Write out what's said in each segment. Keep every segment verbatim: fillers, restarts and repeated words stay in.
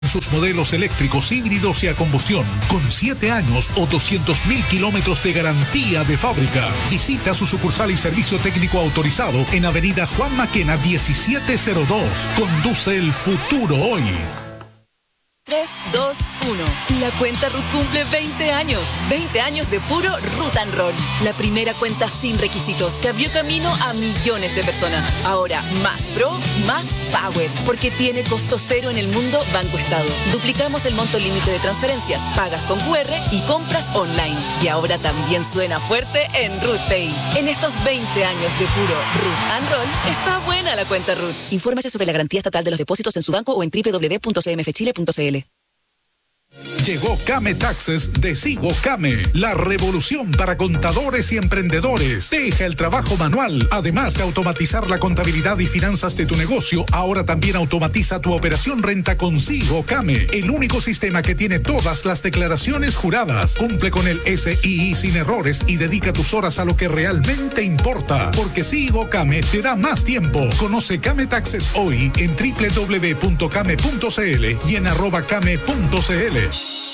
Sus modelos eléctricos, híbridos y a combustión, con siete años o doscientos mil kilómetros de garantía de fábrica. Visita su sucursal y servicio técnico autorizado en Avenida Juan Maquena diecisiete cero dos. Conduce el futuro hoy. tres, dos, uno. La cuenta Ruth cumple veinte años. veinte años de puro Ruth and Roll. La primera cuenta sin requisitos que abrió camino a millones de personas. Ahora, más pro, más power. Porque tiene costo cero en el mundo Banco Estado. Duplicamos el monto límite de transferencias, pagas con cu erre y compras online. Y ahora también suena fuerte en Ruth Pay. En estos veinte años de puro Ruth and Roll, está buena la cuenta Ruth. Infórmese sobre la garantía estatal de los depósitos en su banco o en doble u doble u doble u punto c m f chile punto c l. Llegó Came Taxes de Sigo Came, la revolución para contadores y emprendedores. Deja el trabajo manual. Además de automatizar la contabilidad y finanzas de tu negocio, ahora también automatiza tu operación renta con Sigo Came, el único sistema que tiene todas las declaraciones juradas. Cumple con el S I I sin errores y dedica tus horas a lo que realmente importa, porque Sigo Came te da más tiempo. Conoce Came Taxes hoy en doble u doble u doble u punto came punto c l y en arroba came punto c l.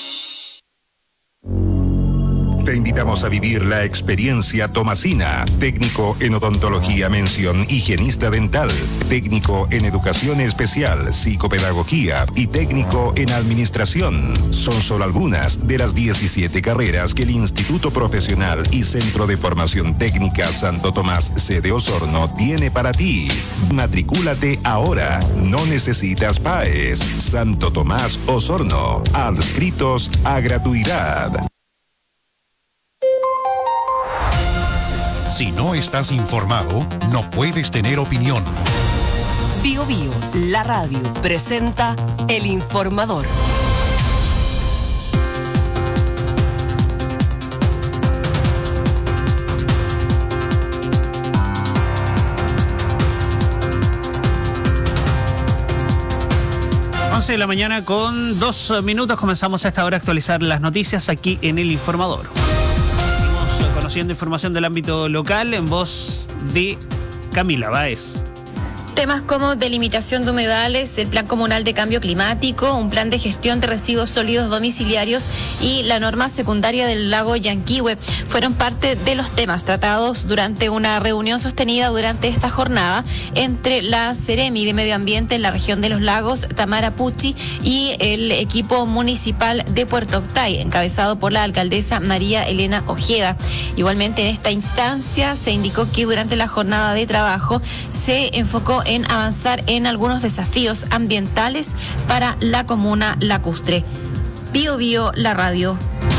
Te invitamos a vivir la experiencia Tomasina, técnico en odontología mención higienista dental, técnico en educación especial, psicopedagogía y técnico en administración. Son solo algunas de las diecisiete carreras que el Instituto Profesional y Centro de Formación Técnica Santo Tomás, sede Osorno, tiene para ti. Matricúlate ahora, no necesitas P A E S. Santo Tomás Osorno, adscritos a gratuidad. Si no estás informado, no puedes tener opinión. Bio Bio, la radio, presenta El Informador. once de la mañana con dos minutos. Comenzamos a esta hora a actualizar las noticias aquí en El Informador. Conociendo información del ámbito local en voz de Camila Báez. Temas como delimitación de humedales, el Plan Comunal de Cambio Climático, un plan de gestión de residuos sólidos domiciliarios y la norma secundaria del lago Yanquihue fueron parte de los temas tratados durante una reunión sostenida durante esta jornada entre la Seremi de Medio Ambiente en la región de los lagos, Tamara Pucci, y el equipo municipal de Puerto Octay, encabezado por la alcaldesa María Elena Ojeda. Igualmente, en esta instancia se indicó que durante la jornada de trabajo se enfocó en avanzar en algunos desafíos ambientales para la comuna lacustre. Bio Bio, la radio.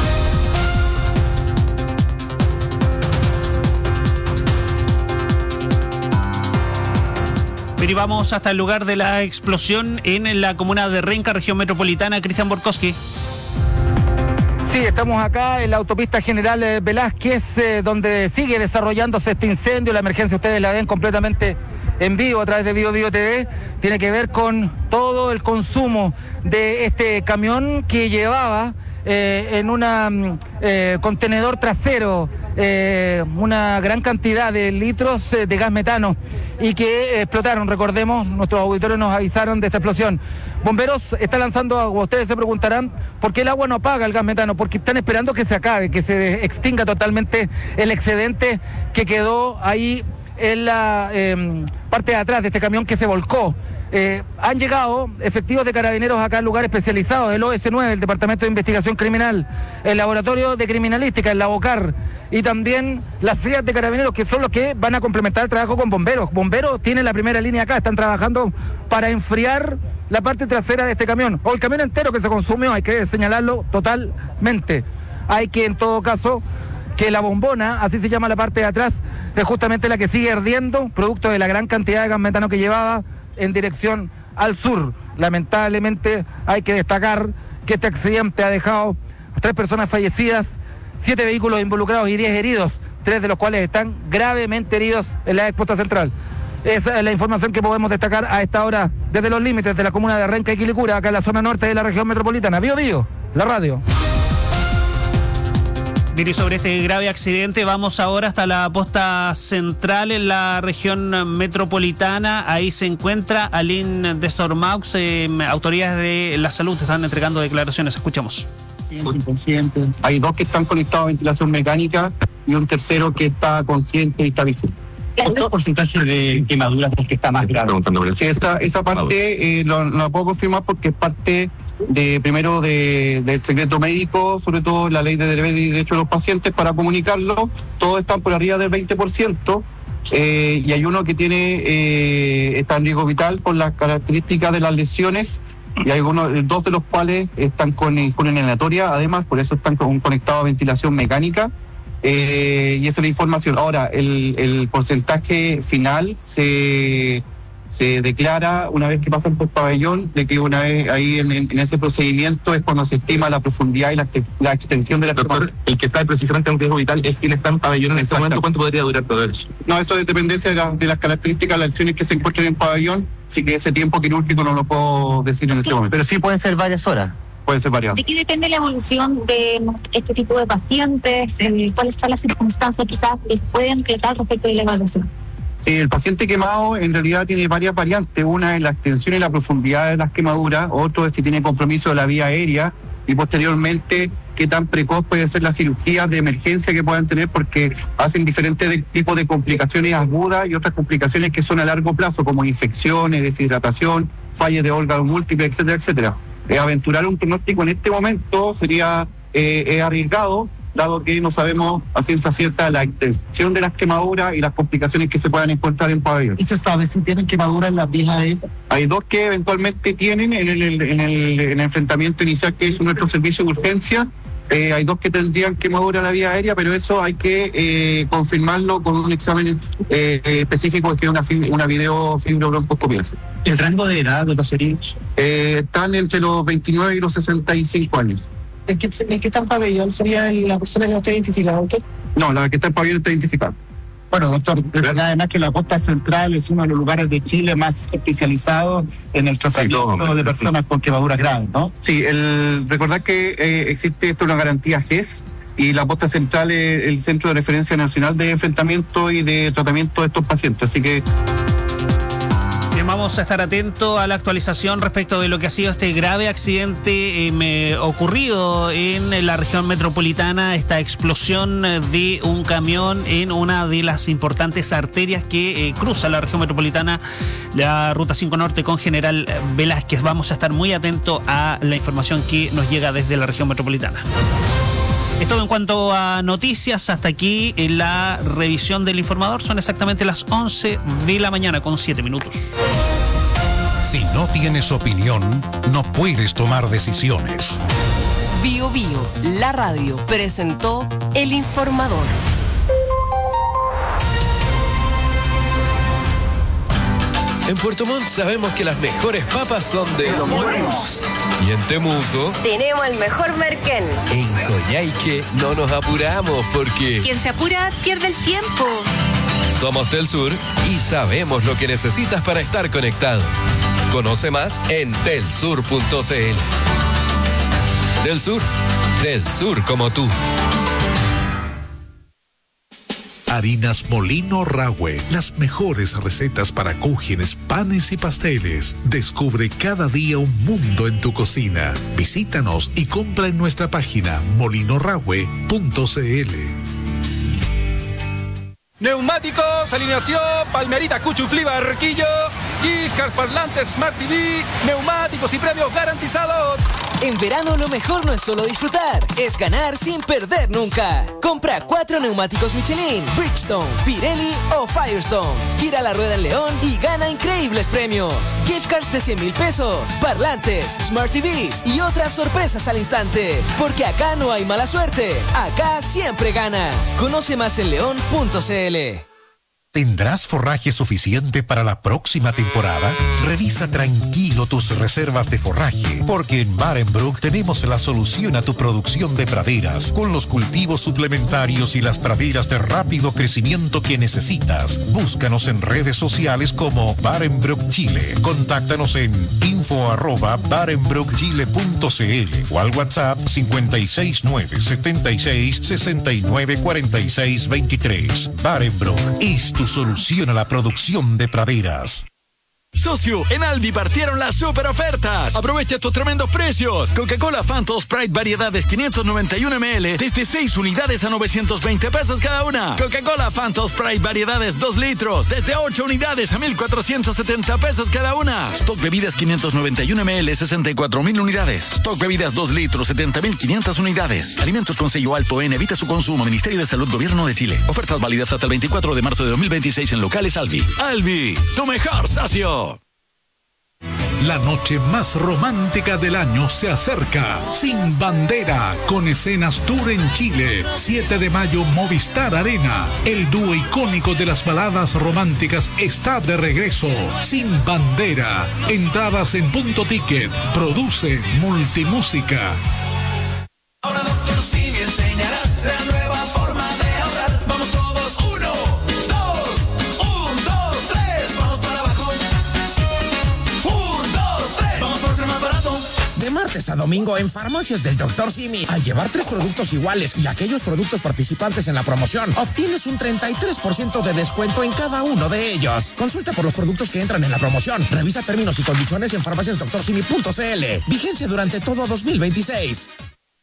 Pero vamos hasta el lugar de la explosión en la comuna de Renca, región metropolitana. Cristian Borkowski. Sí, estamos acá en la autopista General Velázquez, eh, donde sigue desarrollándose este incendio. La emergencia ustedes la ven completamente en vivo a través de Bio Bio T V. Tiene que ver con todo el consumo de este camión que llevaba eh, en un eh, contenedor trasero eh, una gran cantidad de litros eh, de gas metano y que eh, explotaron. Recordemos, nuestros auditores nos avisaron de esta explosión. Bomberos están lanzando agua. Ustedes se preguntarán por qué el agua no apaga el gas metano, porque están esperando que se acabe, que se extinga totalmente el excedente que quedó ahí en la eh, parte de atrás de este camión que se volcó. Eh, han llegado efectivos de carabineros acá al lugar especializado, el O S nueve, el Departamento de Investigación Criminal, el Laboratorio de Criminalística, el LABOCAR, y también las C I A de carabineros, que son los que van a complementar el trabajo con bomberos. Bomberos tienen la primera línea acá, están trabajando para enfriar la parte trasera de este camión, o el camión entero que se consumió, hay que señalarlo totalmente. Hay que, en todo caso, que la bombona, así se llama la parte de atrás, es justamente la que sigue ardiendo, producto de la gran cantidad de gas metano que llevaba en dirección al sur. Lamentablemente hay que destacar que este accidente ha dejado tres personas fallecidas, siete vehículos involucrados y diez heridos, tres de los cuales están gravemente heridos en la expuesta central. Esa es la información que podemos destacar a esta hora desde los límites de la comuna de Renca y Quilicura, acá en la zona norte de la región metropolitana. Bio Bio, la radio. Mire, sobre este grave accidente vamos ahora hasta la posta central en la región metropolitana. Ahí se encuentra Aline Destormaux. Eh, autoridades de la salud están entregando declaraciones. Escuchamos. Inconsciente. Hay dos que están conectados a ventilación mecánica y un tercero que está consciente y está vigente. ¿Qué porcentaje de quemaduras es que está más grave? Sí, esa, esa parte eh, lo, lo puedo confirmar porque es parte de primero de, del secreto médico, sobre todo la ley de deber y derecho de los pacientes para comunicarlo. Todos están por arriba del veinte por ciento eh, y hay uno que tiene eh, está en riesgo vital por las características de las lesiones y hay uno, dos de los cuales están con, con inhalatoria, además por eso están con, conectados a ventilación mecánica. Eh, y esa es la información. Ahora, el, el porcentaje final se, se declara una vez que pasan por pabellón, de que una vez ahí en, en ese procedimiento es cuando se estima la profundidad y la, la extensión de la... Doctor, el que está precisamente en un riesgo vital es quien está en pabellón en este momento. ¿Cuánto podría durar todo eso? No, eso es dependencia de, la, de las características de las acciones que se encuentran en pabellón, así que ese tiempo quirúrgico no lo puedo decir en este momento. Pero sí pueden ser varias horas. Puede ser variado. ¿De qué depende la evolución de este tipo de pacientes? ¿Cuáles son las circunstancias quizás que se pueden tratar respecto de la evaluación? Sí, el paciente quemado en realidad tiene varias variantes. Una es la extensión y la profundidad de las quemaduras, otro es si tiene compromiso de la vía aérea y posteriormente qué tan precoz puede ser la cirugía de emergencia que puedan tener porque hacen diferentes de, tipos de complicaciones agudas y otras complicaciones que son a largo plazo como infecciones, deshidratación, fallas de órganos múltiples, etcétera, etcétera. Eh, aventurar un pronóstico en este momento sería eh, eh, arriesgado, dado que no sabemos a ciencia cierta la extensión de las quemaduras y las complicaciones que se puedan encontrar en pabellón. ¿Y se sabe si tienen quemaduras en las vías aéreas? Hay dos que eventualmente tienen en el, en el, en el enfrentamiento inicial, que es nuestro servicio de urgencia. Eh, hay dos que tendrían quemadura en la vía aérea, pero eso hay que eh, confirmarlo con un examen eh, específico, que es una, una videofibrobroncoscopia. ¿El rango de edad de los heridos? Eh, están entre los veintinueve y los sesenta y cinco años. ¿El que, el que está en pabellón sería la persona que no está identificada, doctor? No, la que está en pabellón está identificada. Bueno, doctor, además que la costa central es uno de los lugares de Chile más especializados en el tratamiento sí, no, de personas con quemaduras graves, ¿no? Sí, el recordar que eh, existe esto una garantía G E S y la costa central es el centro de referencia nacional de enfrentamiento y de tratamiento de estos pacientes, así que... Vamos a estar atentos a la actualización respecto de lo que ha sido este grave accidente eh, me, ocurrido en la región metropolitana, esta explosión de un camión en una de las importantes arterias que eh, cruza la región metropolitana, la Ruta cinco Norte con General Velázquez. Vamos a estar muy atentos a la información que nos llega desde la región metropolitana. Es todo en cuanto a noticias. Hasta aquí en la revisión del informador. Son exactamente las once de la mañana con siete minutos. Si no tienes opinión, no puedes tomar decisiones. Bio Bio, la radio, presentó el informador. En Puerto Montt sabemos que las mejores papas son de Los Buenos. Y en Temuco tenemos el mejor merquén. En Coyhaique no nos apuramos porque quien se apura pierde el tiempo. Somos Telsur y sabemos lo que necesitas para estar conectado. Conoce más en telsur punto c l. Telsur, del sur como tú. Harinas Molino Rahue, las mejores recetas para cúgenes, panes y pasteles. Descubre cada día un mundo en tu cocina. Visítanos y compra en nuestra página molino rahue punto c l. Neumáticos, alineación, Palmerita, Cuchuflí, Barquillo, gift cards, parlantes, Smart T V, neumáticos y premios garantizados. En verano lo mejor no es solo disfrutar, es ganar sin perder nunca. Compra cuatro neumáticos Michelin, Bridgestone, Pirelli o Firestone. Gira la rueda en León y gana increíbles premios. Gift cards de cien mil pesos, parlantes, Smart T Vs y otras sorpresas al instante. Porque acá no hay mala suerte, acá siempre ganas. Conoce más en león punto c l. ¿Tendrás forraje suficiente para la próxima temporada? Revisa tranquilo tus reservas de forraje, porque en Barenbrook tenemos la solución a tu producción de praderas, con los cultivos suplementarios y las praderas de rápido crecimiento que necesitas. Búscanos en redes sociales como Barenbrook Chile. Contáctanos en info arroba barenbrook chile punto c l o al WhatsApp cincuenta y seis nueve setenta y seis sesenta y nueve cuarenta y seis veintitrés. Barenbrook es tu solución a la producción de praderas. Socio, en Aldi partieron las super ofertas. Aprovecha estos tremendos precios. Coca-Cola Phantom Sprite variedades quinientos noventa y uno mililitros desde seis unidades a novecientos veinte pesos cada una. Coca-Cola Phantom Sprite variedades dos litros desde ocho unidades a mil cuatrocientos setenta pesos cada una. Stock bebidas quinientos noventa y uno mililitros sesenta y cuatro mil unidades. Stock bebidas dos litros setenta mil quinientas unidades. Alimentos con sello alto en evita su consumo. Ministerio de Salud Gobierno de Chile. Ofertas válidas hasta el veinticuatro de marzo de dos mil veintiséis en locales Aldi. Aldi, tu mejor socio. La noche más romántica del año se acerca. Sin Bandera, con escenas tour en Chile. siete de mayo, Movistar Arena. El dúo icónico de las baladas románticas está de regreso. Sin Bandera. Entradas en Punto Ticket. Produce Multimúsica. Ahora Doctor Simi enseñará la nueva forma de ahorrar. Vamos todos, uno, dos, un, dos, tres. Vamos para abajo. Un, dos, tres. Vamos por ser más barato. De martes a domingo en Farmacias del Doctor Simi, al llevar tres productos iguales y aquellos productos participantes en la promoción, obtienes un treinta y tres por ciento de descuento en cada uno de ellos. Consulta por los productos que entran en la promoción. Revisa términos y condiciones en farmacias doctor simi punto c l. Vigencia durante todo dos mil veintiséis.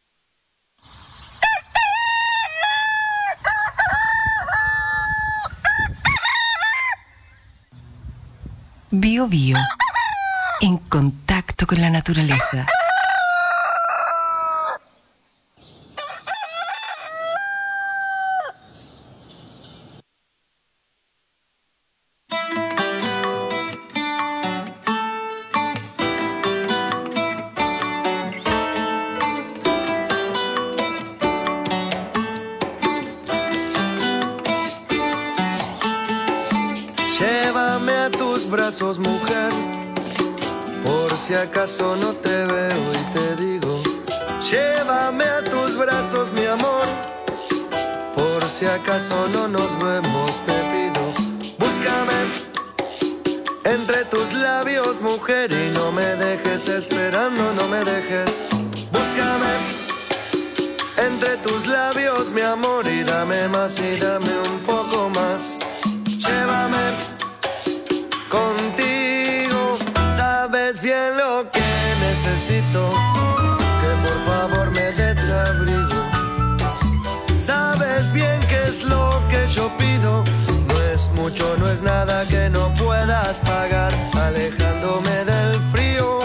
Bio Bio, en contacto con la naturaleza. Llévame a tus brazos, mujer, por si acaso no te veo y te digo. Llévame a tus brazos, mi amor, por si acaso no nos vemos, te pido. Búscame entre tus labios, mujer, y no me dejes esperando, no me dejes. Búscame entre tus labios, mi amor, y dame más y dame un poco más. Llévame contigo, sabes bien lo que necesito, que por favor me des abrigo. Sabes bien qué es lo que yo pido, no es mucho, no es nada que no puedas pagar, alejándome del frío.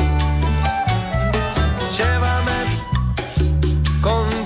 Llévame contigo.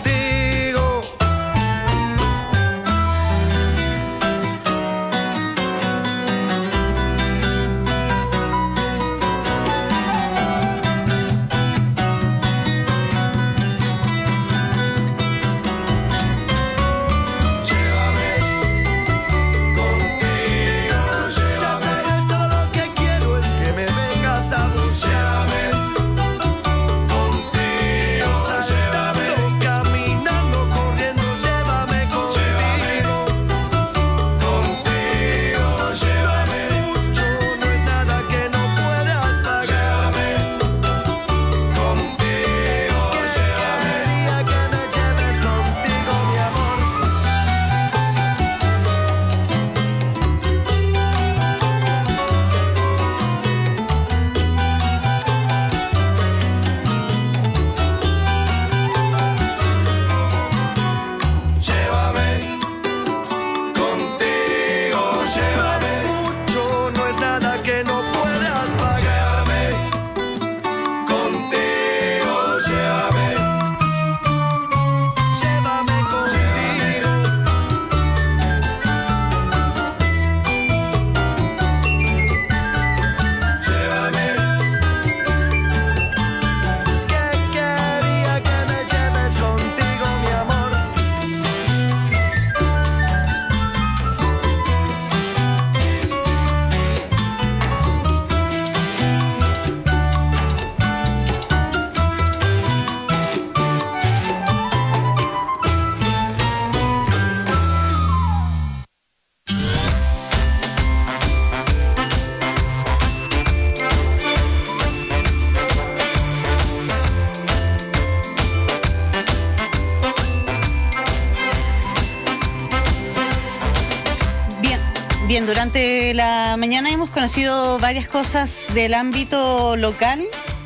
Bien, durante la mañana hemos conocido varias cosas del ámbito local.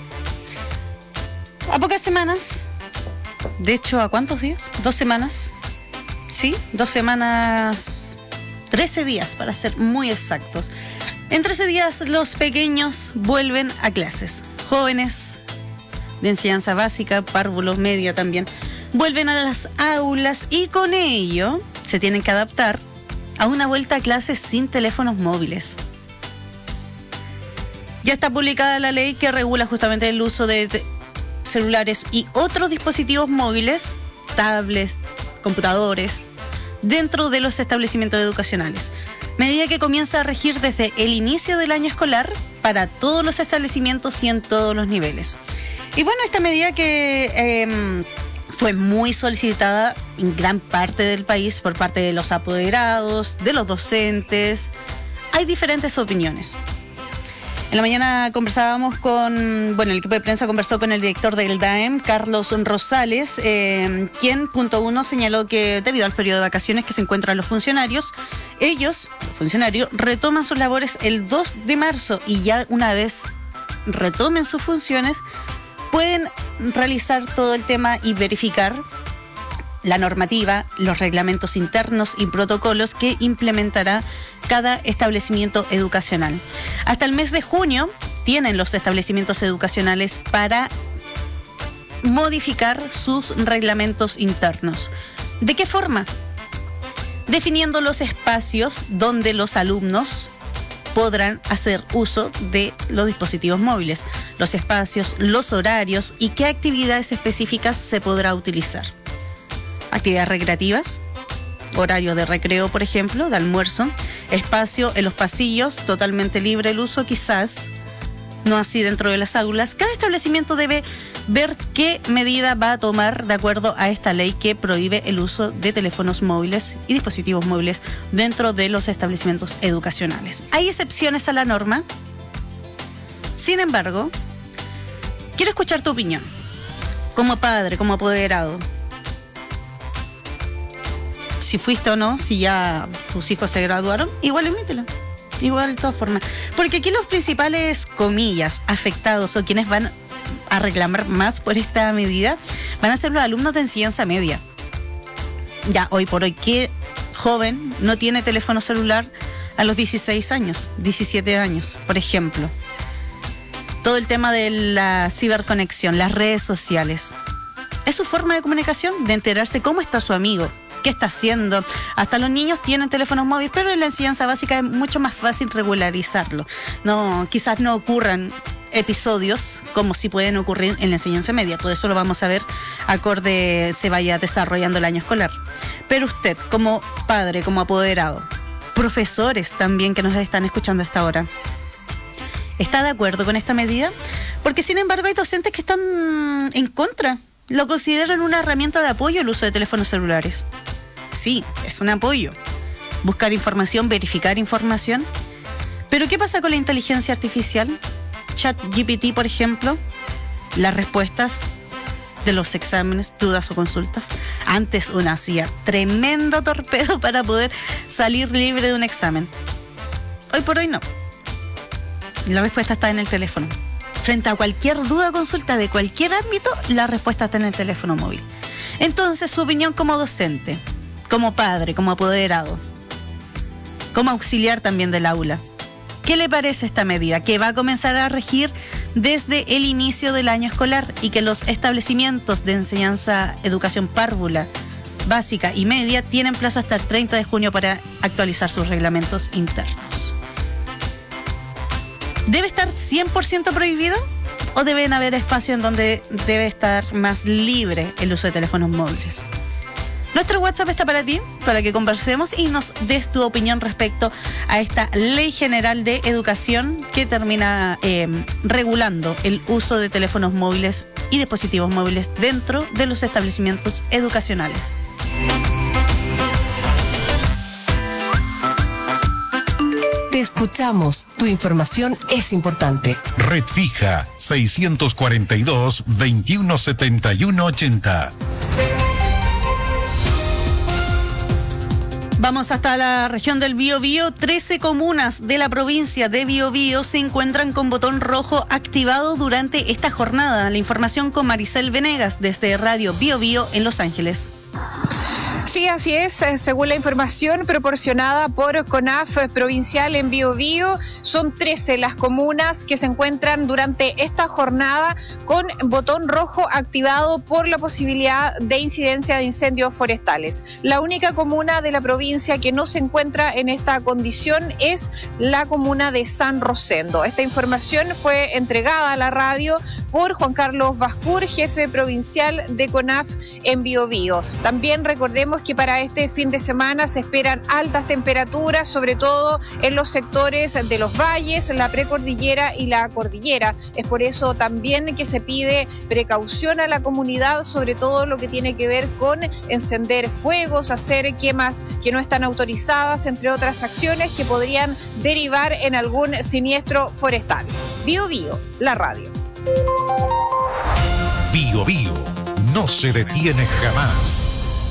A pocas semanas, de hecho, ¿a cuántos días? Dos semanas. Sí, dos semanas, trece días para ser muy exactos. En trece días los pequeños vuelven a clases. Jóvenes de enseñanza básica, párvulos, media también, vuelven a las aulas y con ello se tienen que adaptar a una vuelta a clases sin teléfonos móviles. Ya está publicada la ley que regula justamente el uso de te- celulares y otros dispositivos móviles, tablets, computadores, dentro de los establecimientos educacionales. Medida que comienza a regir desde el inicio del año escolar para todos los establecimientos y en todos los niveles. Y bueno, esta medida que eh, fue muy solicitada en gran parte del país por parte de los apoderados, de los docentes. Hay diferentes opiniones. En la mañana conversábamos con, bueno, el equipo de prensa conversó con el director del D A E M, Carlos Rosales, eh, quien, punto uno, señaló que debido al periodo de vacaciones que se encuentran los funcionarios, ellos, los funcionarios, retoman sus labores el dos de marzo y ya una vez retomen sus funciones, pueden realizar todo el tema y verificar la normativa, los reglamentos internos y protocolos que implementará cada establecimiento educacional. Hasta el mes de junio tienen los establecimientos educacionales para modificar sus reglamentos internos. ¿De qué forma? Definiendo los espacios donde los alumnos podrán hacer uso de los dispositivos móviles, los espacios, los horarios y qué actividades específicas se podrá utilizar. Actividades recreativas, horario de recreo, por ejemplo, de almuerzo, espacio en los pasillos, totalmente libre el uso, quizás, no así dentro de las aulas. Cada establecimiento debe ver qué medida va a tomar de acuerdo a esta ley que prohíbe el uso de teléfonos móviles y dispositivos móviles dentro de los establecimientos educacionales. Hay excepciones a la norma. Sin embargo, quiero escuchar tu opinión, como padre, como apoderado. Si fuiste o no, si ya tus hijos se graduaron, igual emítelo. Igual de todas formas. Porque aquí los principales, comillas, afectados o quienes van a reclamar más por esta medida van a ser los alumnos de enseñanza media. Ya, hoy por hoy, ¿qué joven no tiene teléfono celular a los dieciséis años, diecisiete años, por ejemplo? Todo el tema de la ciberconexión, las redes sociales. Es su forma de comunicación, de enterarse cómo está su amigo, qué está haciendo. Hasta los niños tienen teléfonos móviles, pero en la enseñanza básica es mucho más fácil regularizarlo. No, quizás no ocurran episodios como si pueden ocurrir en la enseñanza media. Todo eso lo vamos a ver acorde se vaya desarrollando el año escolar. Pero usted, como padre, como apoderado, profesores también que nos están escuchando a esta hora, ¿está de acuerdo con esta medida? Porque sin embargo hay docentes que están en contra. Lo consideran una herramienta de apoyo el uso de teléfonos celulares. Sí, es un apoyo. Buscar información, verificar información. Pero ¿qué pasa con la inteligencia artificial? ChatGPT, por ejemplo, las respuestas de los exámenes, dudas o consultas. Antes uno hacía tremendo torpedo para poder salir libre de un examen. Hoy por hoy no. La respuesta está en el teléfono. Frente a cualquier duda o consulta de cualquier ámbito, la respuesta está en el teléfono móvil. Entonces, su opinión como docente, como padre, como apoderado, como auxiliar también del aula. ¿Qué le parece esta medida? Que va a comenzar a regir desde el inicio del año escolar y que los establecimientos de enseñanza, educación párvula, básica y media tienen plazo hasta el treinta de junio para actualizar sus reglamentos internos. ¿Debe estar cien por ciento prohibido o deben haber espacios en donde debe estar más libre el uso de teléfonos móviles? Nuestro WhatsApp está para ti, para que conversemos y nos des tu opinión respecto a esta Ley General de Educación que termina eh, regulando el uso de teléfonos móviles y dispositivos móviles dentro de los establecimientos educacionales. Te escuchamos. Tu información es importante. Red fija seiscientos cuarenta y dos, veintiuno setenta y uno ochenta. Vamos hasta la región del Biobío. trece comunas de la provincia de Biobío se encuentran con botón rojo activado durante esta jornada. La información con Maricel Venegas desde Radio Biobío en Los Ángeles. Sí, así es. Según la información proporcionada por CONAF provincial en Biobío, son trece las comunas que se encuentran durante esta jornada con botón rojo activado por la posibilidad de incidencia de incendios forestales. La única comuna de la provincia que no se encuentra en esta condición es la comuna de San Rosendo. Esta información fue entregada a la radio por Juan Carlos Bascur, jefe provincial de CONAF en Biobío. También recordemos que para este fin de semana se esperan altas temperaturas, sobre todo en los sectores de los valles, la precordillera y la cordillera. Es por eso también que se pide precaución a la comunidad, sobre todo lo que tiene que ver con encender fuegos, hacer quemas que no están autorizadas, entre otras acciones que podrían derivar en algún siniestro forestal. Biobío, la radio. Biobío no se detiene jamás.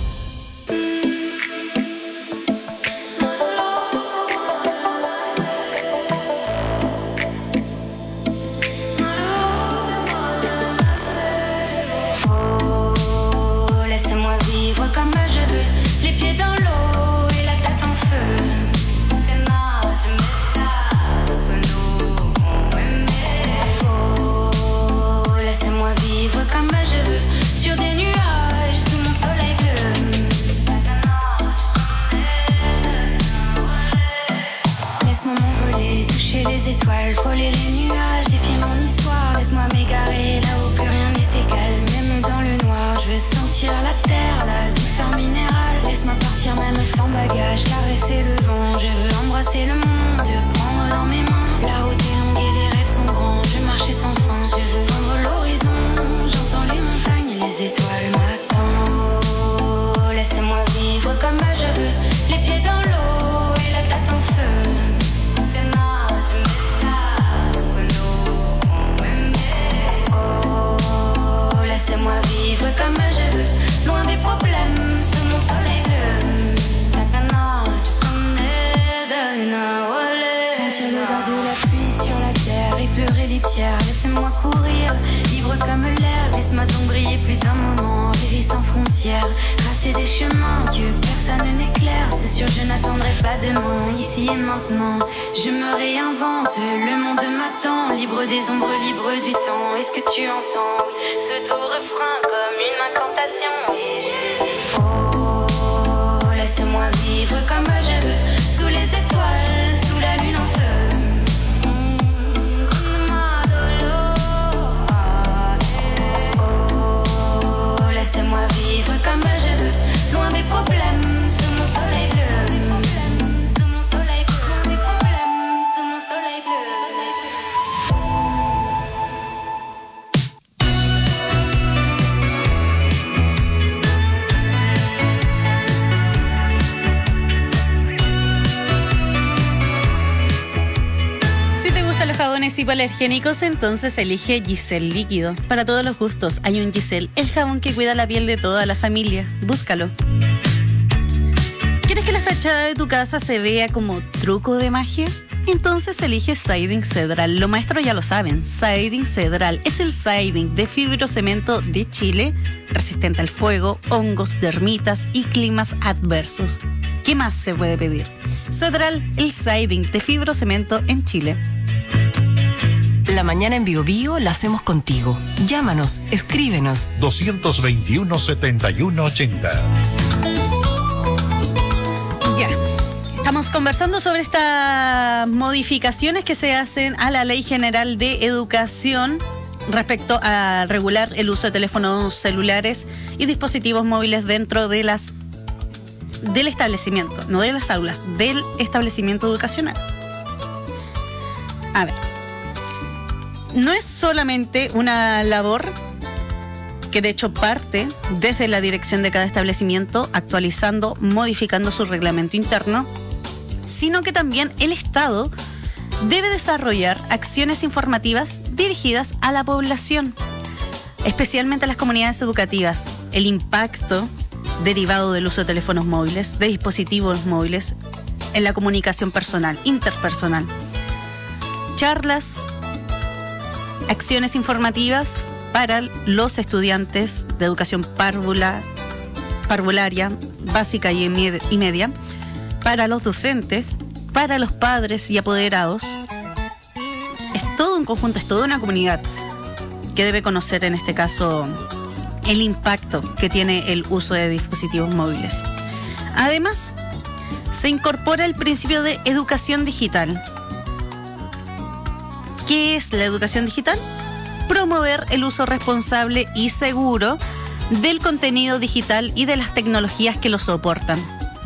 Étoiles, frôler les nuages, défier mon histoire. Laisse-moi m'égarer là où plus rien n'est égal. Même dans le noir, je veux sentir la terre, la douceur minérale. Laisse-moi partir même sans bagage, caresser le vent. Je veux embrasser le monde, le prendre dans mes mains. La route est longue et les rêves sont grands. Je veux marcher sans fin, je veux vendre l'horizon. J'entends les montagnes et les étoiles m'attendent. Oh, laissez-moi vivre comme je veux, les pieds dans l'eau et la tête en feu. Laissez-moi vivre comme je veux, loin des problèmes, sous mon soleil bleu. Sentir l'odeur de la pluie sur la terre, effleurer les pierres, laissez-moi courir, libre comme l'air. Laisse-moi donc briller plus d'un moment, rêver sans frontières, tracer des chemins que personne n'éclaire. C'est sûr, je n'attendrai pas demain, ici et maintenant. Je me réinvente, le monde m'attend, libre des ombres, libre du temps. Est-ce que tu entends ce doux refrain comme une incantation? Et je... Oh, laissez-moi vivre comme je veux, sous les étoiles, sous la lune en feu. Laissez-moi vivre comme je veux, loin des problèmes, sous mon soleil bleu. Sous mon soleil bleu, loin des problèmes, sous mon soleil bleu. Jabones hipoalergénicos, entonces elige Giselle líquido. Para todos los gustos hay un Giselle, el jabón que cuida la piel de toda la familia. Búscalo. ¿Quieres que la fachada de tu casa se vea como truco de magia? Entonces elige Siding Cedral. Lo maestro ya lo saben, Siding Cedral es el siding de fibrocemento de Chile, resistente al fuego, hongos, termitas y climas adversos. ¿Qué más se puede pedir? Cedral, el siding de fibrocemento en Chile. La mañana en Biobío la hacemos contigo. Llámanos, escríbenos. dos dos uno, setenta y uno ochenta. Ya. Estamos conversando sobre estas modificaciones que se hacen a la Ley General de Educación respecto a regular el uso de teléfonos celulares y dispositivos móviles dentro de las del establecimiento, no de las aulas, del establecimiento educacional. A ver. No es solamente una labor que de hecho parte desde la dirección de cada establecimiento, actualizando, modificando su reglamento interno, sino que también el Estado debe desarrollar acciones informativas dirigidas a la población, especialmente a las comunidades educativas. El impacto derivado del uso de teléfonos móviles, de dispositivos móviles en la comunicación personal, interpersonal. Charlas, acciones informativas para los estudiantes de educación párvula, parvularia, básica y media, para los docentes, para los padres y apoderados. Es todo un conjunto, es toda una comunidad que debe conocer en este caso el impacto que tiene el uso de dispositivos móviles. Además, se incorpora el principio de educación digital. ¿Qué es la educación digital? Promover el uso responsable y seguro del contenido digital y de las tecnologías que lo soportan.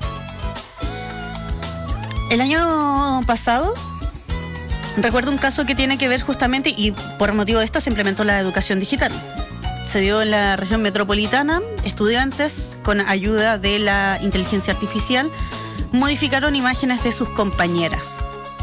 El año pasado, recuerdo un caso que tiene que ver justamente, y por motivo de esto se implementó la educación digital. Se dio en la región metropolitana, estudiantes con ayuda de la inteligencia artificial modificaron imágenes de sus compañeras.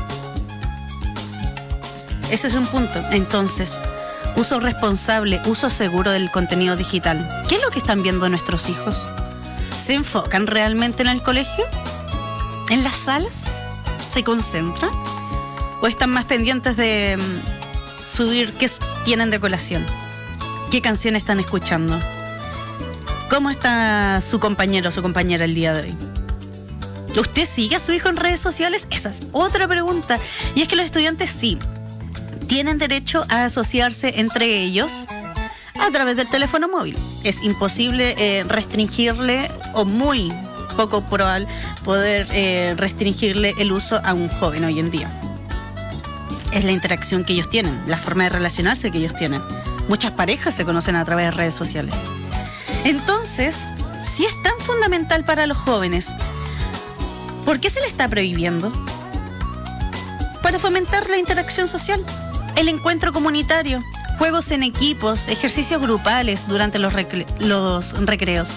Ese es un punto. Entonces, uso responsable, uso seguro del contenido digital. ¿Qué es lo que están viendo nuestros hijos? ¿Se enfocan realmente en el colegio? ¿En las salas? ¿Se concentran? ¿O están más pendientes de um, subir qué tienen de colación? ¿Qué canción están escuchando? ¿Cómo está su compañero o su compañera el día de hoy? ¿Usted sigue a su hijo en redes sociales? Esa es otra pregunta. Y es que los estudiantes sí tienen derecho a asociarse entre ellos a través del teléfono móvil. Es imposible eh, restringirle, o muy poco probable poder eh, restringirle el uso a un joven hoy en día. Es la interacción que ellos tienen, la forma de relacionarse que ellos tienen. Muchas parejas se conocen a través de redes sociales. Entonces, si es tan fundamental para los jóvenes, ¿por qué se le está prohibiendo? Para fomentar la interacción social, el encuentro comunitario, juegos en equipos, ejercicios grupales durante los, recre- los recreos.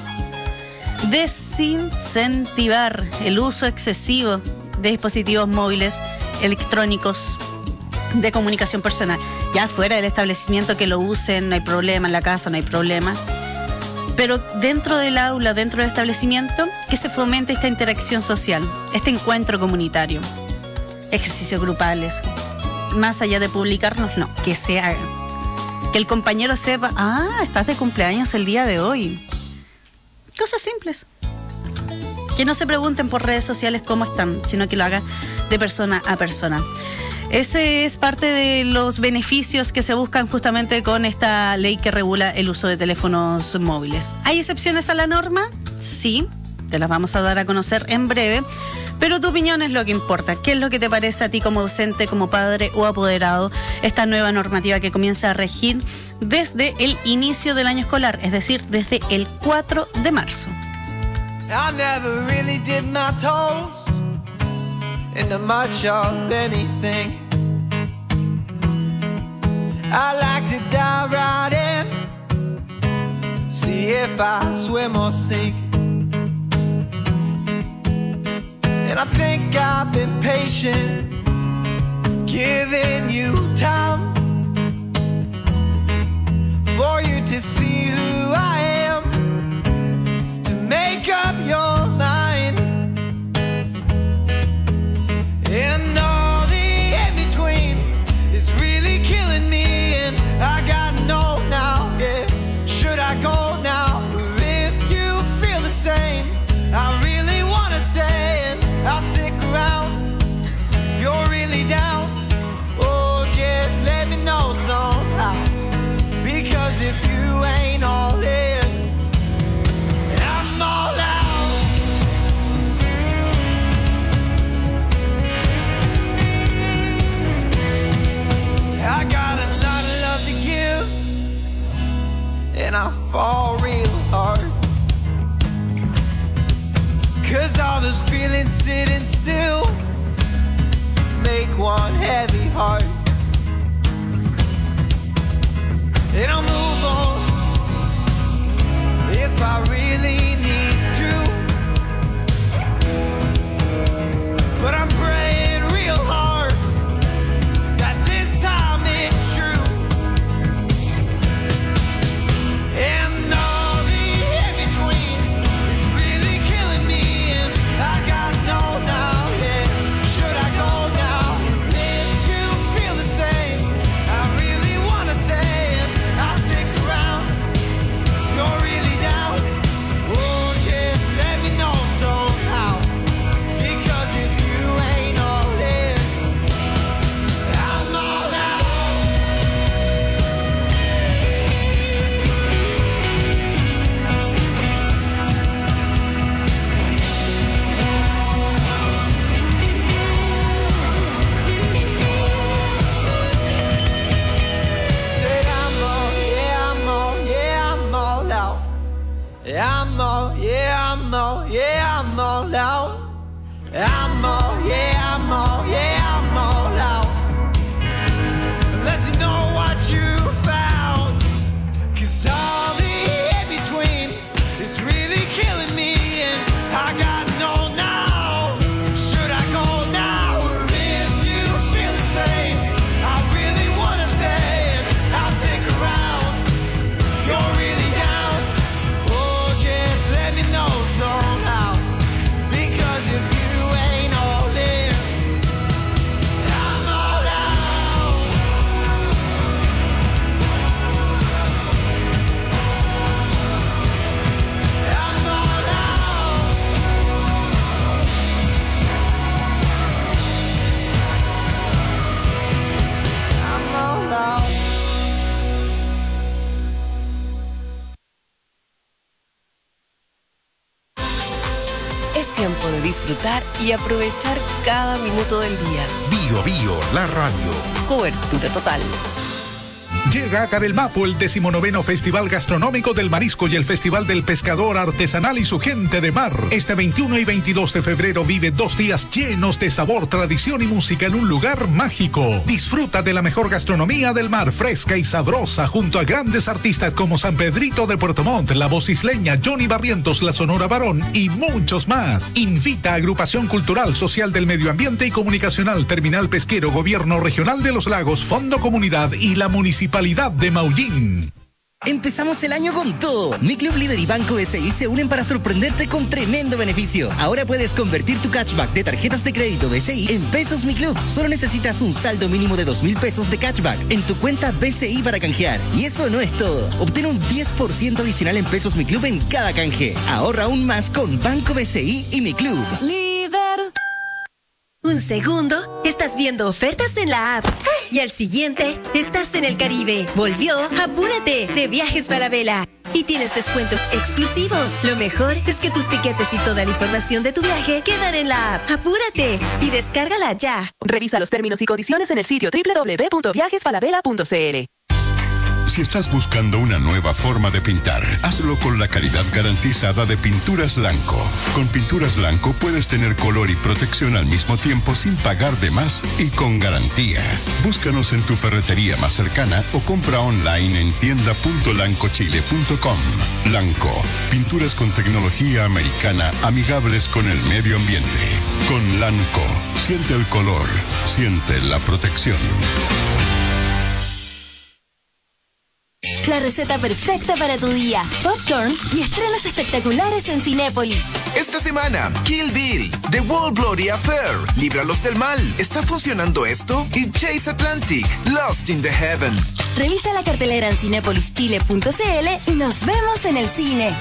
Desincentivar el uso excesivo de dispositivos móviles electrónicos de comunicación personal. Ya fuera del establecimiento que lo usen, no hay problema, en la casa no hay problema. Pero dentro del aula, dentro del establecimiento, que se fomente esta interacción social, este encuentro comunitario, ejercicios grupales. Más allá de publicarnos, no, que se haga. Que el compañero sepa, ah, estás de cumpleaños el día de hoy. Cosas simples. Que no se pregunten por redes sociales cómo están, sino que lo hagan de persona a persona. Ese es parte de los beneficios que se buscan justamente con esta ley que regula el uso de teléfonos móviles. ¿Hay excepciones a la norma? Sí, te las vamos a dar a conocer en breve, pero tu opinión es lo que importa. ¿Qué es lo que te parece a ti como docente, como padre o apoderado, esta nueva normativa que comienza a regir desde el inicio del año escolar, es decir, desde el cuatro de marzo? I never really did my toes into much of anything. I like to dive right in, see if I swim or sink. And I think I've been patient, giving you time for you to see who I am, to make up your mind. And all the in-between is really killing me, and I gotta know now, yeah, should I go now? Well, if you feel the same, I really wanna stay, and I'll stick around if you're really down. Oh, just let me know somehow, because if you ain't all in, I'm all out. I got a lot of love to give, and I fall real hard, 'cause all those feelings sitting still make one heavy heart. And I'll move on if I really need to, but I'm praying real hard that this time it's true. And all the in-between is I'm all, yeah, I'm all, yeah, I'm all out. I'm all, yeah, I'm all, yeah, I'm all out. Unless you know what you found, 'cause all the in-between is really killing me, and I got no now. Should I go now? Or if you feel the same, I really wanna stay, and I'll stick around. You're really down, oh, just let me know somehow. Because if you ain't all in, I'm all out. I'm all out. I'm all out. Es tiempo de disfrutar y aprovechar cada minuto del día. Bio Bio, la radio. Cobertura total. Llega a Carelmapo el decimonoveno Festival Gastronómico del Marisco y el Festival del Pescador Artesanal y su gente de mar. Este veintiuno y veintidós de febrero vive dos días llenos de sabor, tradición y música en un lugar mágico. Disfruta de la mejor gastronomía del mar, fresca y sabrosa, junto a grandes artistas como San Pedrito de Puerto Montt, La Voz Isleña, Johnny Barrientos, La Sonora Barón y muchos más. Invita a Agrupación Cultural, Social del Medio Ambiente y Comunicacional, Terminal Pesquero, Gobierno Regional de los Lagos, Fondo Comunidad y la Municipalidad de Maullín. Empezamos el año con todo. Mi Club Líder y Banco B C I se unen para sorprenderte con tremendo beneficio. Ahora puedes convertir tu cashback de tarjetas de crédito B C I en pesos Mi Club. Solo necesitas un saldo mínimo de dos mil pesos de cashback en tu cuenta B C I para canjear. Y eso no es todo. Obtén un diez por ciento adicional en pesos Mi Club en cada canje. Ahorra aún más con Banco B C I y Mi Club. Líder. Un segundo, estás viendo ofertas en la app. Y al siguiente, estás en el Caribe. Volvió Apúrate de Viajes Falabella. Y tienes descuentos exclusivos. Lo mejor es que tus tiquetes y toda la información de tu viaje quedan en la app. Apúrate y descárgala ya. Revisa los términos y condiciones en el sitio doble u doble u doble u punto viajes falabella punto c l. Si estás buscando una nueva forma de pintar, hazlo con la calidad garantizada de Pinturas Lanco. Con Pinturas Lanco puedes tener color y protección al mismo tiempo sin pagar de más y con garantía. Búscanos en tu ferretería más cercana o compra online en tienda punto lanco chile punto com. Lanco, pinturas con tecnología americana amigables con el medio ambiente. Con Lanco, siente el color, siente la protección. La receta perfecta para tu día. Popcorn y estrenos espectaculares en Cinépolis. Esta semana, Kill Bill, The World Bloody Affair, Líbralos del Mal, ¿está funcionando esto? Y Chase Atlantic, Lost in the Heaven. Revisa la cartelera en cinépolis chile punto c l y nos vemos en el cine.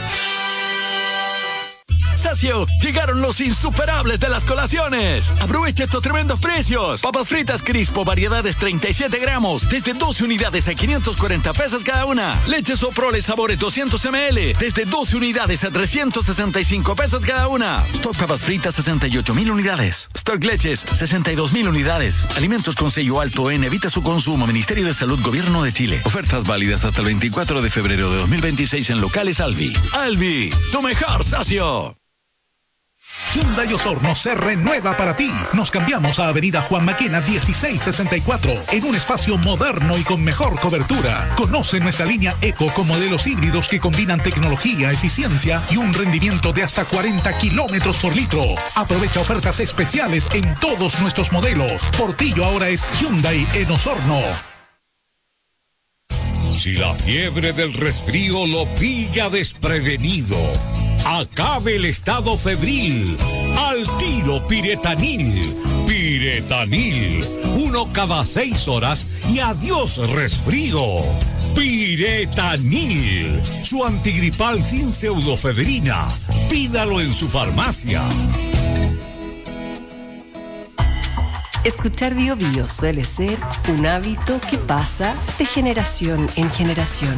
Sacio, llegaron los insuperables de las colaciones. Aprovecha estos tremendos precios. Papas fritas Crispo, variedades treinta y siete gramos, desde doce unidades a quinientos cuarenta pesos cada una. Leche Soprole sabores doscientos mililitros, desde doce unidades a trescientos sesenta y cinco pesos cada una. Stock papas fritas sesenta y ocho mil unidades. Stock leches sesenta y dos mil unidades. Alimentos con sello alto en Evita su consumo. Ministerio de Salud, Gobierno de Chile. Ofertas válidas hasta el veinticuatro de febrero de dos mil veintiséis en locales Alvi. Alvi, tu mejor socio. Hyundai Osorno se renueva para ti. Nos cambiamos a Avenida Juan Maquena dieciséis sesenta y cuatro en un espacio moderno y con mejor cobertura. Conoce nuestra línea Eco con modelos híbridos que combinan tecnología, eficiencia y un rendimiento de hasta cuarenta kilómetros por litro. Aprovecha ofertas especiales en todos nuestros modelos. Portillo ahora es Hyundai en Osorno. Si la fiebre del resfrío lo pilla desprevenido, acabe el estado febril. Al tiro Piretanil. Piretanil. Uno cada seis horas y adiós resfrío. Piretanil. Su antigripal sin pseudofebrina. Pídalo en su farmacia. Escuchar Bio Bio suele ser un hábito que pasa de generación en generación.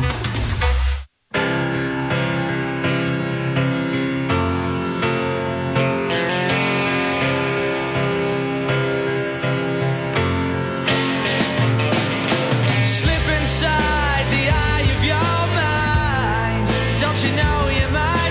Slip inside the eye of your mind. Don't you know you might?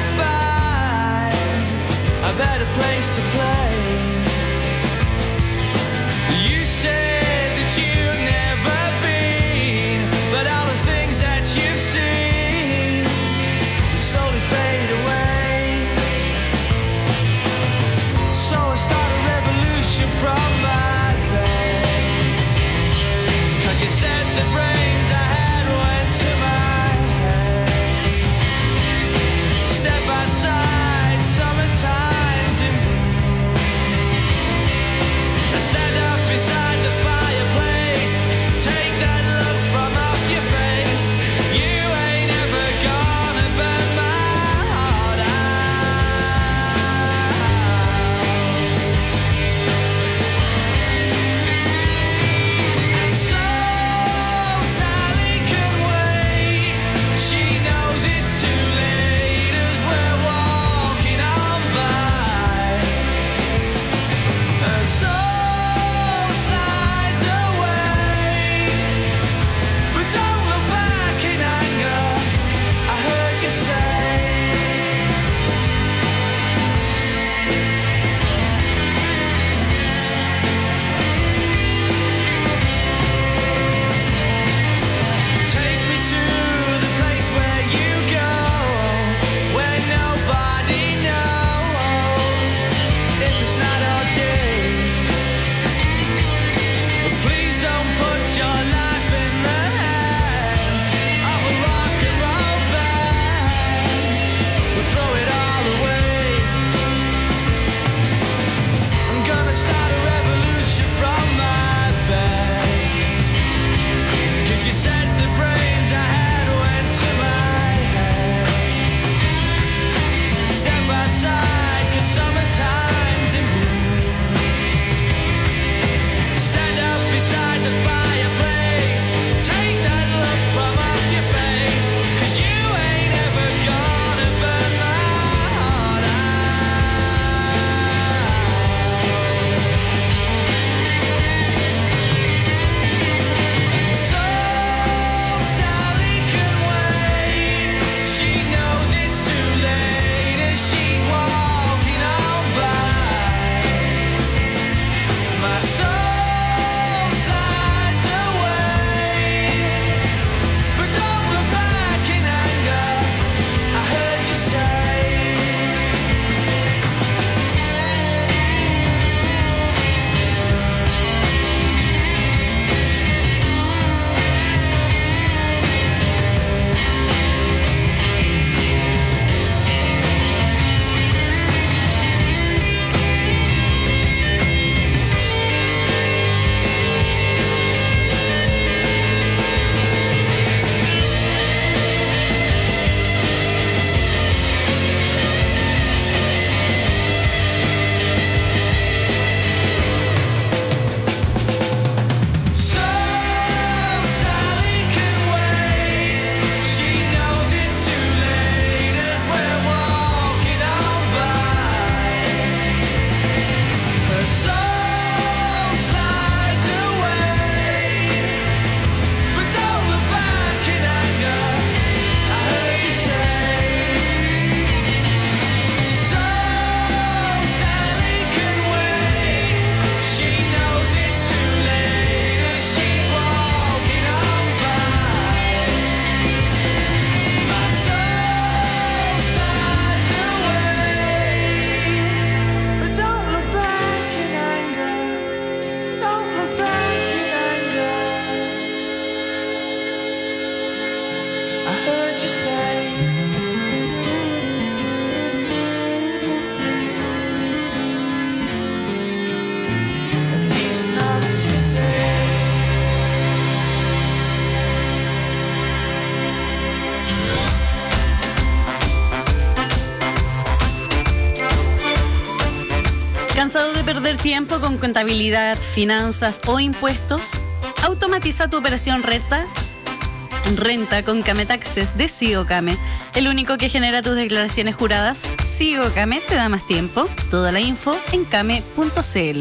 ¿Cansado de perder tiempo con contabilidad, finanzas o impuestos? Automatiza tu operación renta, renta con Cametaxes de SigoCame, el único que genera tus declaraciones juradas. SigoCame te da más tiempo. Toda la info en came punto cl.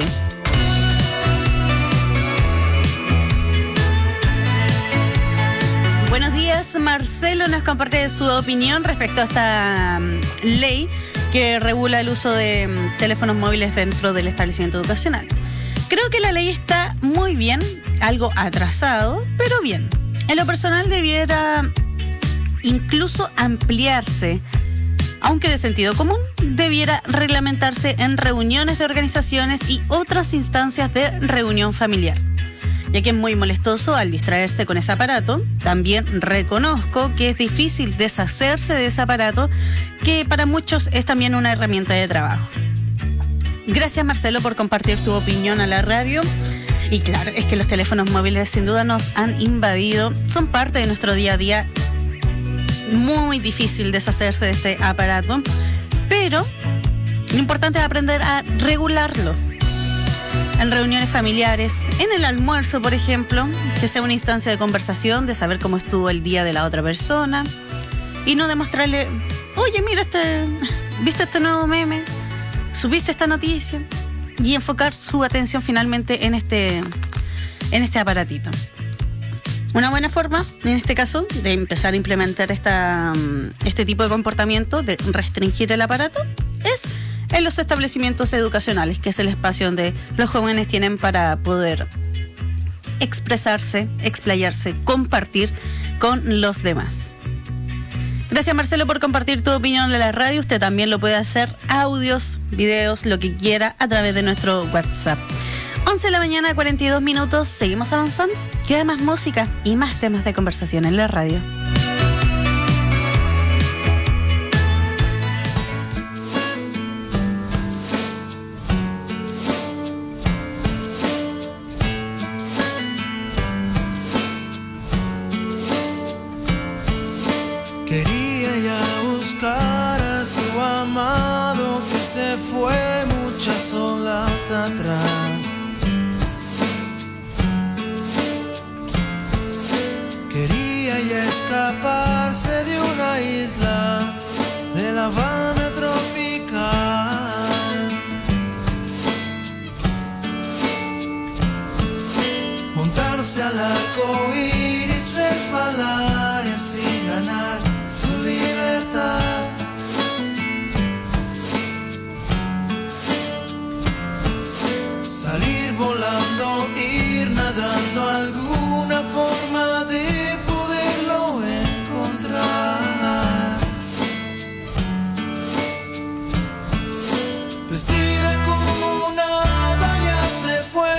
Buenos días, Marcelo nos comparte su opinión respecto a esta um, ley que regula el uso de um, teléfonos móviles dentro del establecimiento educacional. Creo que la ley está muy bien, algo atrasado, pero bien. En lo personal debiera incluso ampliarse, aunque de sentido común, debiera reglamentarse en reuniones de organizaciones y otras instancias de reunión familiar, ya que es muy molestoso al distraerse con ese aparato. También reconozco que es difícil deshacerse de ese aparato, que para muchos es también una herramienta de trabajo. Gracias, Marcelo, por compartir tu opinión a la radio. Y claro, es que los teléfonos móviles sin duda nos han invadido, son parte de nuestro día a día. Muy difícil deshacerse de este aparato, pero lo importante es aprender a regularlo. En reuniones familiares, en el almuerzo, por ejemplo, que sea una instancia de conversación, de saber cómo estuvo el día de la otra persona y no demostrarle, oye, mira, este, ¿viste este nuevo meme? ¿Subiste esta noticia? Y enfocar su atención finalmente en este, en este aparatito. Una buena forma, en este caso, de empezar a implementar esta, este tipo de comportamiento, de restringir el aparato, es en los establecimientos educacionales, que es el espacio donde los jóvenes tienen para poder expresarse, explayarse, compartir con los demás. Gracias, Marcelo, por compartir tu opinión en la radio. Usted también lo puede hacer, audios, videos, lo que quiera, a través de nuestro WhatsApp. once de la mañana, cuarenta y dos minutos. Seguimos avanzando. Queda más música y más temas de conversación en la radio. Quería ya buscar a su amado que se fue muchas olas atrás. Quería ya escaparse de una isla de la Habana tropical. Montarse al arco iris, resbalar y así ganar su libertad. Salir volando, ir nadando, alguna forma de poderlo encontrar. Vestida como una hada ya se fue,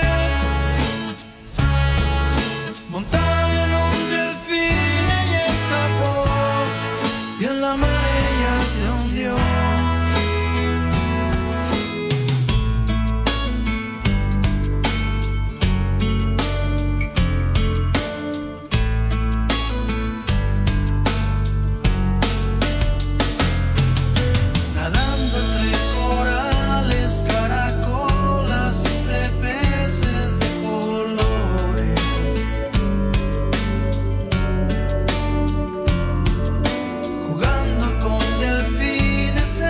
montada en un delfín ella escapó y en la mar ella se hundió. Nadando entre corales, caracolas, entre peces de colores, jugando con delfines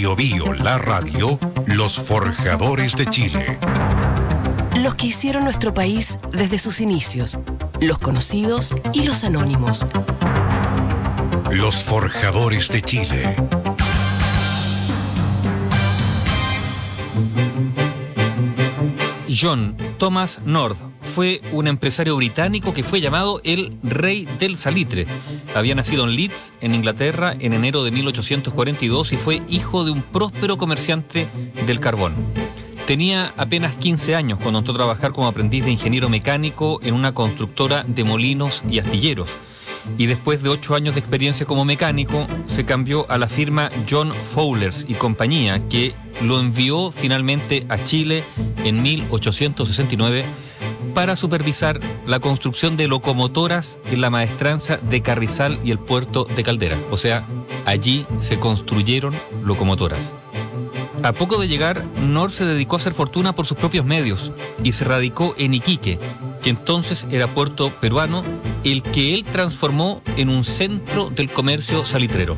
Bio Bio, la radio, los forjadores de Chile. Los que hicieron nuestro país desde sus inicios, los conocidos y los anónimos. Los forjadores de Chile. John Thomas North fue un empresario británico que fue llamado el Rey del Salitre. Había nacido en Leeds, en Inglaterra, en enero de mil ochocientos cuarenta y dos y fue hijo de un próspero comerciante del carbón. Tenía apenas quince años cuando entró a trabajar como aprendiz de ingeniero mecánico en una constructora de molinos y astilleros. Y después de ocho años de experiencia como mecánico, se cambió a la firma John Fowlers y compañía, que lo envió finalmente a Chile en mil ochocientos sesenta y nueve para supervisar la construcción de locomotoras en la maestranza de Carrizal y el puerto de Caldera. O sea, allí se construyeron locomotoras. A poco de llegar, North se dedicó a hacer fortuna por sus propios medios y se radicó en Iquique, que entonces era puerto peruano, el que él transformó en un centro del comercio salitrero.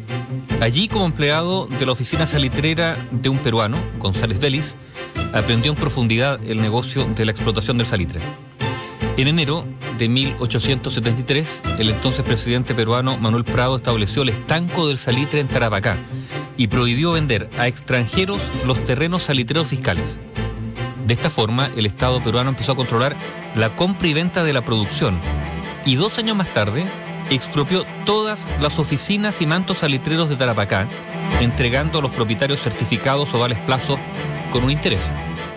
Allí, como empleado de la oficina salitrera de un peruano, González Vélez, aprendió en profundidad el negocio de la explotación del salitre. En enero de mil ochocientos setenta y tres, el entonces presidente peruano Manuel Prado estableció el estanco del salitre en Tarapacá y prohibió vender a extranjeros los terrenos salitreros fiscales. De esta forma, el Estado peruano empezó a controlar la compra y venta de la producción y dos años más tarde expropió todas las oficinas y mantos salitreros de Tarapacá, entregando a los propietarios certificados o vales plazo con un interés.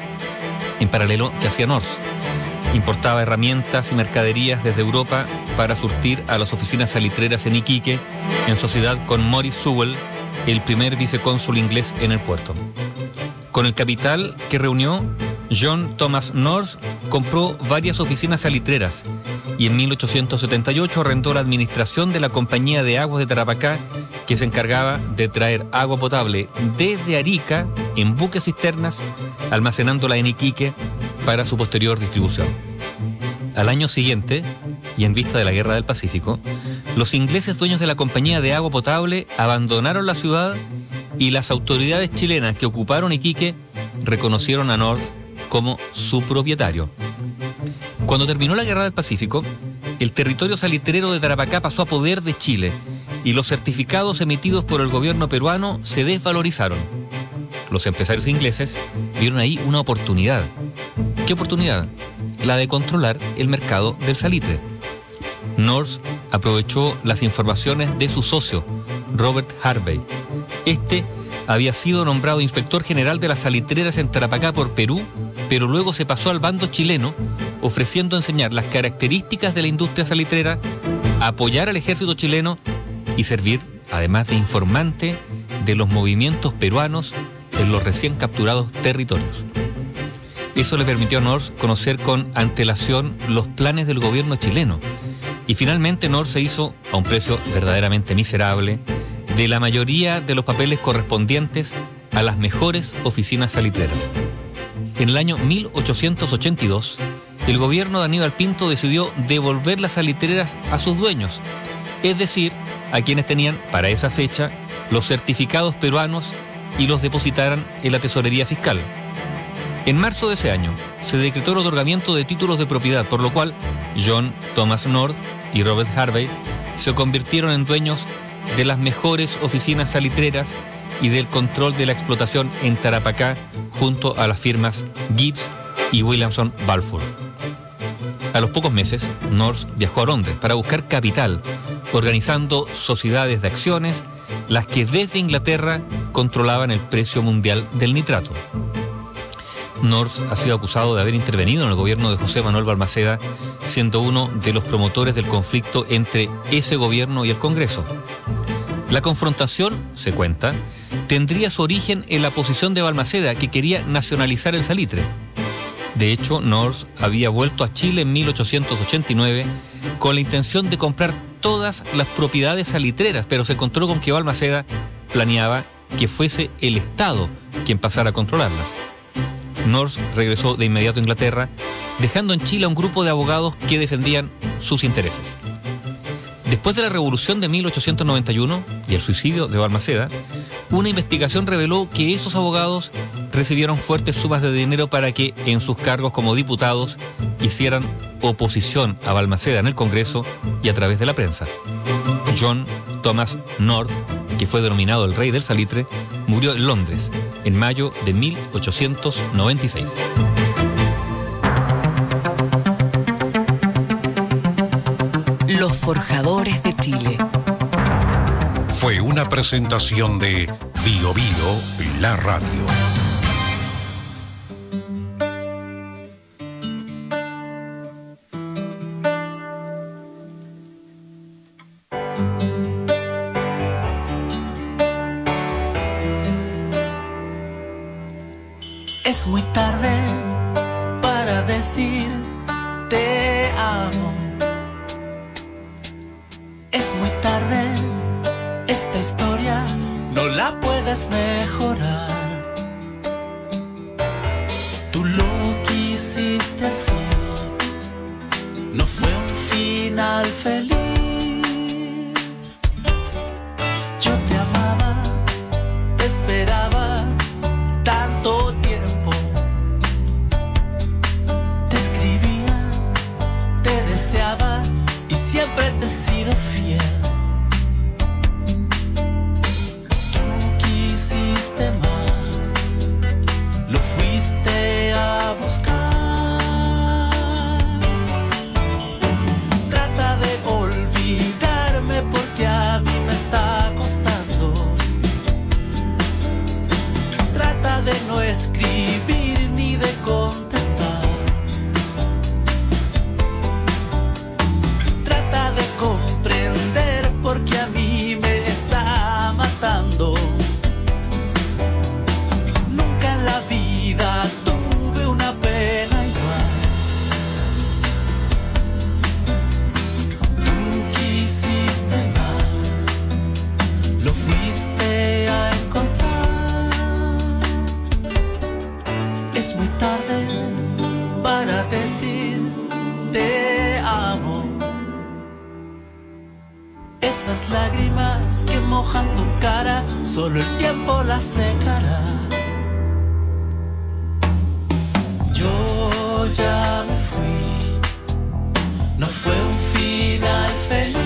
En paralelo, ¿qué hacía North? Importaba herramientas y mercaderías desde Europa para surtir a las oficinas salitreras en Iquique, en sociedad con Maurice Sewell, el primer vicecónsul inglés en el puerto. Con el capital que reunió, John Thomas North compró varias oficinas salitreras y en mil ochocientos setenta y ocho arrendó la administración de la Compañía de Aguas de Tarapacá, que se encargaba de traer agua potable desde Arica en buques cisternas, almacenándola en Iquique para su posterior distribución. Al año siguiente, y en vista de la Guerra del Pacífico, los ingleses dueños de la Compañía de Agua Potable abandonaron la ciudad y las autoridades chilenas que ocuparon Iquique reconocieron a North como su propietario. Cuando terminó la Guerra del Pacífico, el territorio salitrero de Tarapacá pasó a poder de Chile y los certificados emitidos por el gobierno peruano se desvalorizaron. Los empresarios ingleses vieron ahí una oportunidad. ¿Qué oportunidad? La de controlar el mercado del salitre. North aprovechó las informaciones de su socio, Robert Harvey. Este había sido nombrado inspector general de las salitreras en Tarapacá por Perú, pero luego se pasó al bando chileno, ofreciendo enseñar las características de la industria salitrera, apoyar al ejército chileno y servir, además de informante, de los movimientos peruanos en los recién capturados territorios. Eso le permitió a North conocer con antelación los planes del gobierno chileno. Y finalmente North se hizo, a un precio verdaderamente miserable, de la mayoría de los papeles correspondientes a las mejores oficinas salitreras. En el año mil ochocientos ochenta y dos, el gobierno de Aníbal Pinto decidió devolver las salitreras a sus dueños, es decir, a quienes tenían, para esa fecha, los certificados peruanos y los depositaran en la tesorería fiscal. En marzo de ese año, se decretó el otorgamiento de títulos de propiedad, por lo cual John Thomas North y Robert Harvey se convirtieron en dueños de las mejores oficinas salitreras y del control de la explotación en Tarapacá junto a las firmas Gibbs y Williamson Balfour. A los pocos meses, North viajó a Londres para buscar capital, organizando sociedades de acciones, las que desde Inglaterra controlaban el precio mundial del nitrato. North ha sido acusado de haber intervenido en el gobierno de José Manuel Balmaceda, siendo uno de los promotores del conflicto entre ese gobierno y el Congreso. La confrontación, se cuenta, tendría su origen en la posición de Balmaceda, que quería nacionalizar el salitre. De hecho, North había vuelto a Chile en mil ochocientos ochenta y nueve con la intención de comprar todas las propiedades salitreras, pero se encontró con que Balmaceda planeaba que fuese el Estado quien pasara a controlarlas. North regresó de inmediato a Inglaterra, dejando en Chile a un grupo de abogados que defendían sus intereses. Después de la Revolución de mil ochocientos noventa y uno y el suicidio de Balmaceda, Una investigación reveló que esos abogados recibieron fuertes sumas de dinero para que en sus cargos como diputados hicieran oposición a Balmaceda en el Congreso y a través de la prensa. John Thomas North, que fue denominado el Rey del Salitre, murió en Londres en mayo de mil ochocientos noventa y seis. Los Forjadores de Chile. Fue una presentación de Bio Bio, la radio. Es muy tarde para decir te amo. Es muy tarde, esta historia no la puedes mejorar. Tú lo quisiste así, no fue un final feliz. Yo te amaba, te esperaba tanto tiempo. Te escribía, te deseaba y siempre te he sido fiel. Tú quisiste más, lo fuiste a buscar. Trata de olvidarme porque a mí me está costando. Trata de no escribir ni de contestar. Trata de comprender porque a mí me está matando. Nunca en la vida tuve una pena igual. Tú quisiste más, lo fuiste a encontrar. Es muy tarde para decir te amo. Esas lágrimas que mojan tu cara, solo el tiempo las secará. Yo ya me fui, no fue un final feliz.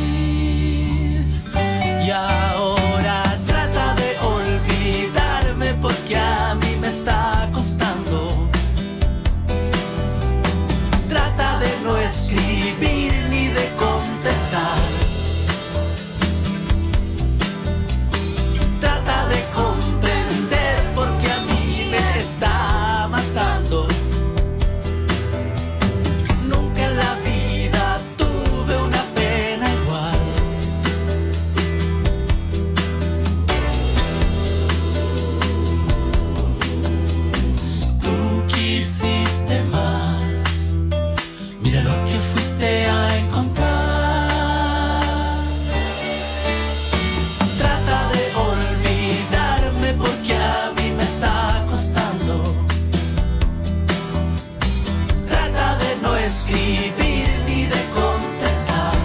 Y ahora trata de olvidarme porque a mí me está costando. Trata de no escribir ni de contestar. Trata de comprender porque a mí me está matando. Nunca en la vida tuve una pena igual. Tú quisiste más, mira lo que fuiste a encontrar. Trata de olvidarme porque a mí me está costando. Trata de no escribir ni de contestar.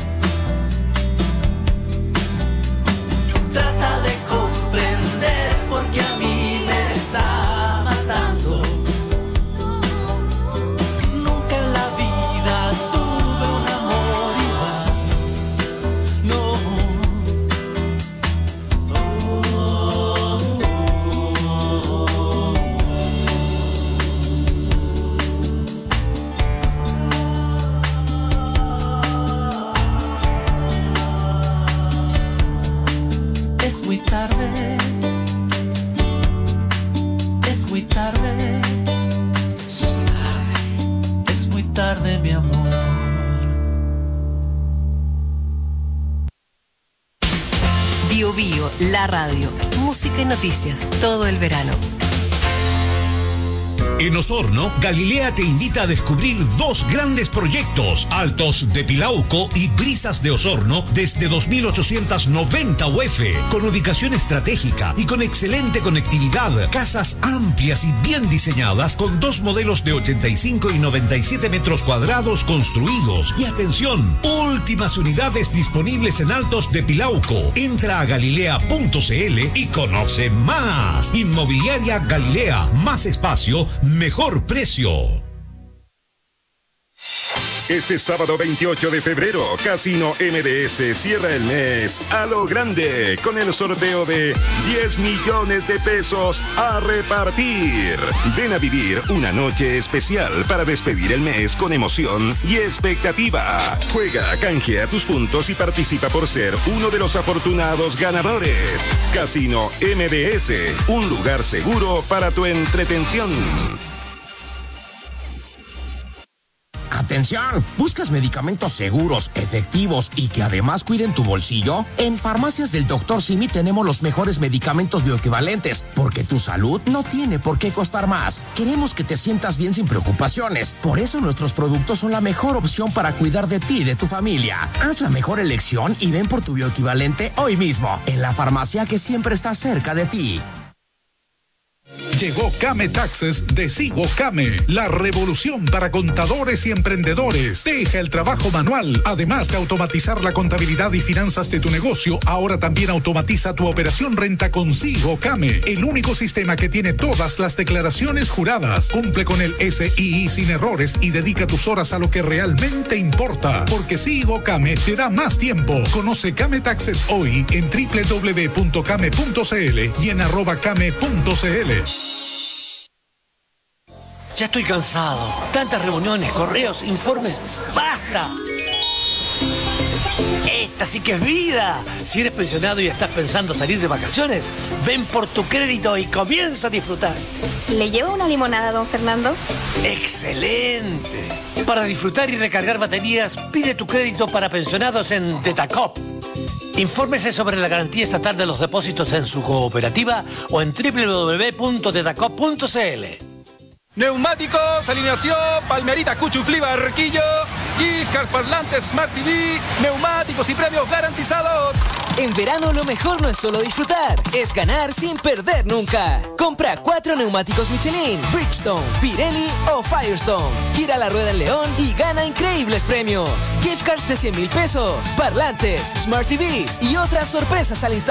Trata de comprender porque a mí me está matando. Nunca en la vida tuve un amor igual. No. Es muy tarde, es muy tarde, es muy tarde, mi amor. Bio Bio, la radio. Música y noticias todo el verano. En Osorno, Galilea te invita a descubrir dos grandes proyectos, Altos de Pilauco y Brisas de Osorno, desde dos mil ochocientos noventa U F, con ubicación estratégica y con excelente conectividad, casas amplias y bien diseñadas, con dos modelos de ochenta y cinco y noventa y siete metros cuadrados construidos. Y atención, últimas unidades disponibles en Altos de Pilauco. Entra a galilea punto c l y conoce más. Inmobiliaria Galilea, más espacio, mejor precio. Este sábado veintiocho de febrero, Casino M D S cierra el mes a lo grande con el sorteo de diez millones de pesos a repartir. Ven a vivir una noche especial para despedir el mes con emoción y expectativa. Juega, canjea tus puntos y participa por ser uno de los afortunados ganadores. Casino M D S, un lugar seguro para tu entretención. Atención, ¿buscas medicamentos seguros, efectivos y que además cuiden tu bolsillo? En Farmacias del doctor Simi tenemos los mejores medicamentos bioequivalentes, porque tu salud no tiene por qué costar más. Queremos que te sientas bien sin preocupaciones, por eso nuestros productos son la mejor opción para cuidar de ti y de tu familia. Haz la mejor elección y ven por tu bioequivalente hoy mismo, en la farmacia que siempre está cerca de ti. Llegó Came Taxes de Sigo Came, la revolución para contadores y emprendedores. Deja el trabajo manual. Además de automatizar la contabilidad y finanzas de tu negocio, ahora también automatiza tu operación renta con Sigo Came, el único sistema que tiene todas las declaraciones juradas. Cumple con el S I I sin errores y dedica tus horas a lo que realmente importa, porque Sigo Came te da más tiempo. Conoce Came Taxes hoy en doble u doble u doble u punto came punto c l y en arroba came punto c l. Ya estoy cansado. Tantas reuniones, correos, informes. ¡Basta! Esta sí que es vida. Si eres pensionado y estás pensando salir de vacaciones, ven por tu crédito y comienza a disfrutar. ¿Le llevo una limonada, don Fernando? ¡Excelente! Para disfrutar y recargar baterías, pide tu crédito para pensionados en Detacop. Infórmese sobre la garantía estatal de los depósitos en su cooperativa o en doble u doble u doble u punto detacop punto c l. Neumáticos, alineación, Palmerita, Cuchuflí, Barquillo, gift cards, parlantes, Smart T V, neumáticos y premios garantizados. En verano lo mejor no es solo disfrutar, es ganar sin perder nunca. Compra cuatro neumáticos Michelin, Bridgestone, Pirelli o Firestone. Gira la rueda en León y gana increíbles premios. Gift cards de cien mil pesos, parlantes, Smart T Vs y otras sorpresas al instante.